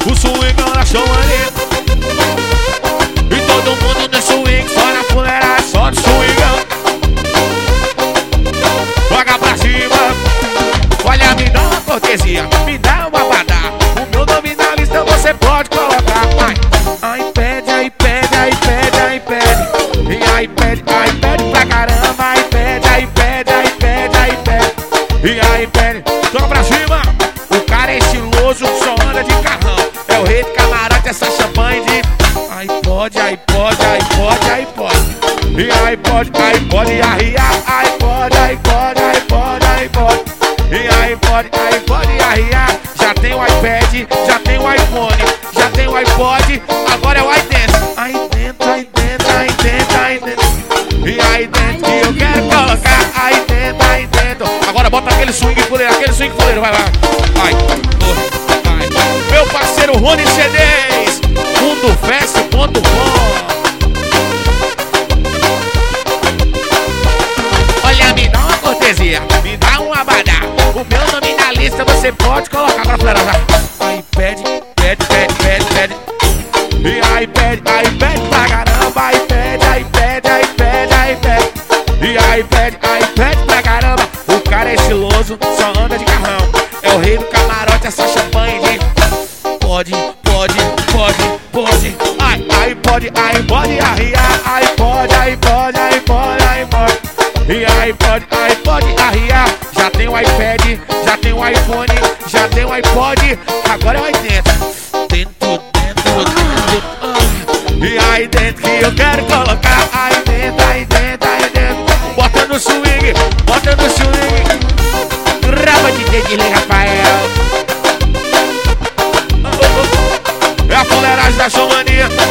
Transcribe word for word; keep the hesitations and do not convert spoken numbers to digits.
O swingão da Showmania. E todo mundo no swing, só na fuleiragem, só no swingão. Joga pra cima. Olha, me dá uma cortesia, me dá uma badá. O meu nome na lista você pode colocar. Ai, ai pede, ai pede, ai pede, ai pede. E ai pede, ai pede pra caramba. Ai pede, ai pede, ai pede, ai pede. E ai pede, joga pra cima. O cara é estiloso, só anda de carrão. É o rei de camarote, essa champanhe de ai pode, ai pode, ai pode, ai pode. E ai pode, ai pode arriar. Ai pode, ai pode, ai pode, ai pode. E aí pode, aí pode arriar. Já tem o iPad, já tem o iPhone, já tem o iPod, agora é o iDance. Aí dentro, aí dentro, aí dentro, aí dentro. E aí dentro que eu quero colocar. Aí dentro, aí dentro. Agora bota aquele swing fuleiro, aquele swing fuleiro, vai lá. Vai, vai. Meu parceiro Rony C Ds, mundofest ponto com. Olha, me dá uma cortesia, me dá um abadá. O meu nome na lista você pode colocar. Agora flera, aí pede, pede, pede, pede, pede. E aí pede, aí pede pra caramba. Aí pede, aí pede, aí pede, aí pede. E aí pede, aí pede pra caramba. O cara é estiloso, só anda de carrão. É o rei do camarote, essa champanhe de pode, pode, pode, pode. Ai, aí pode, aí pode arriar. Aí pode, aí pode, aí pode, aí pode. E aí pode, aí pode arriar. Já tem o iPad, já tem o iPhone, já tem o iPod, agora é o aí dentro. Dentro, dentro, dentro. Ah. E aí dentro que eu quero colocar. Aí dentro, aí dentro, aí dentro. Bota no swing, bota no swing. Grava de dedinho, Rafael. É a fuleiragem da Showmania.